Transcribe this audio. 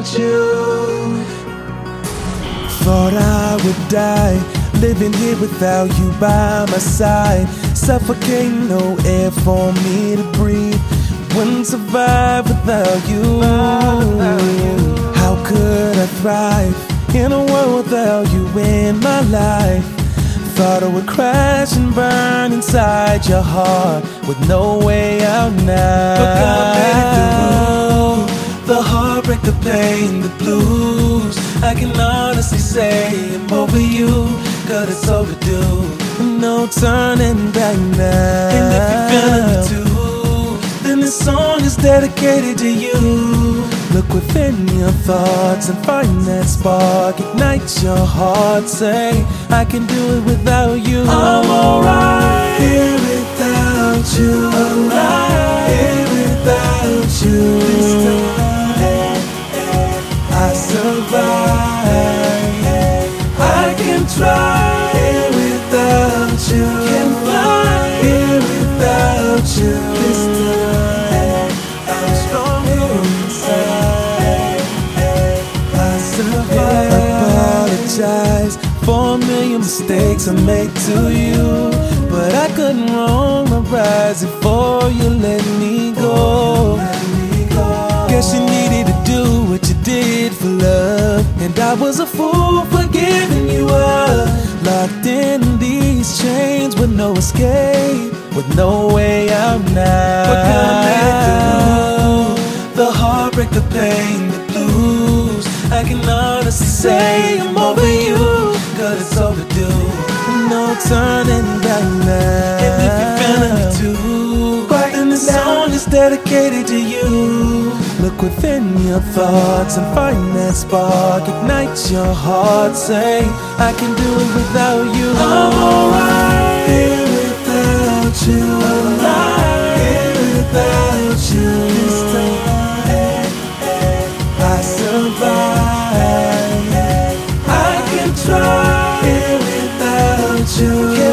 without you. Thought I would die, living here without you by my side. Suffocating, no air for me to breathe. Wouldn't survive without you. How could I thrive in a world without you in my life? Thought I would crash and burn inside your heart with no way out now. But God made it through the heartbreak, the pain, the blues. I can honestly say I'm over you, 'cause it's overdue. No turning back now. And if you're feeling it too, then this song is dedicated to you. Look within your thoughts and find that spark. Ignite your heart, say I can do it without you. I'm alright here without you. Alright here without you. This time I survive. I can try here without you. Can fly here without you. This time I'm stronger inside. I survive. Apologize for a million mistakes I made to you, but I couldn't roll my rise before you let me go. Guess you needed to do what you did for love, and I was a fool for giving you up. Locked in these chains with no escape, with no way out now. But God made it through the heartbreak, the pain, the blues. I can honestly say I'm over you, 'cause it's overdue. No turning back now. And if you're feeling it too, then this song is dedicated to you. Look within your thoughts and find that spark. Ignite your heart, say I can do it without you. I'm alright here without you. Alright here without you. This time I survive. I can try here without you.